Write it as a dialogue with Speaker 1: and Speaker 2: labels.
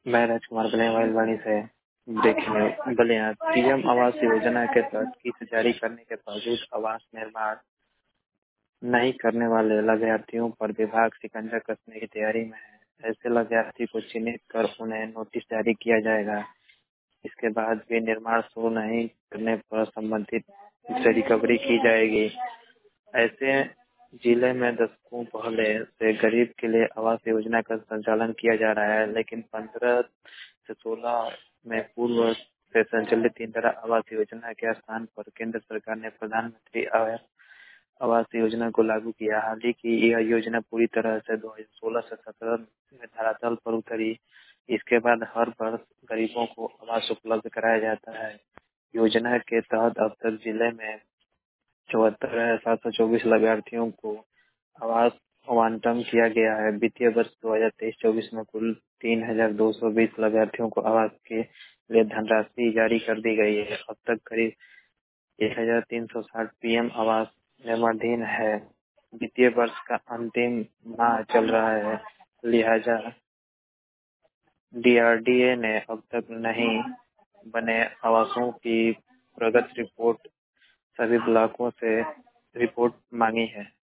Speaker 1: मैं राजकुमार बलियावाड़ी से देखिए बलिया पीएम आवास योजना के तहत किस्त जारी करने के बावजूद आवास निर्माण नहीं करने वाले लाभार्थियों पर विभाग शिकंजा कसने की तैयारी में है। ऐसे लाभार्थी को चिन्हित कर उन्हें नोटिस जारी किया जाएगा। इसके बाद भी निर्माण शुरू नहीं करने पर संबंधित से रिकवरी की जाएगी। ऐसे जिले में दशकों पहले से गरीब के लिए आवास योजना का संचालन किया जा रहा है, लेकिन 15 से 16 में पूर्व से संचालित इंदिरा आवास योजना के स्थान पर केंद्र सरकार ने प्रधानमंत्री आवास योजना को लागू किया। हाल ही की यह योजना पूरी तरह से 2016 से 17 में धरातल पर उतरी। इसके बाद हर वर्ष गरीबों को आवास उपलब्ध कराया जाता है। योजना के तहत अब तक जिले में 74,724 लाभार्थियों को आवास आवंटन किया गया है। वित्तीय वर्ष 2023-24 में कुल 3,220 लाभार्थियों को आवास के लिए धनराशि जारी कर दी गई है। अब तक करीब 1,360 पीएम आवास निर्माणाधीन है। वित्तीय वर्ष का अंतिम माह चल रहा है, लिहाजा डीआरडीए ने अब तक नहीं बने आवासों की प्रगति रिपोर्ट सभी ब्लॉकों से रिपोर्ट मांगी है।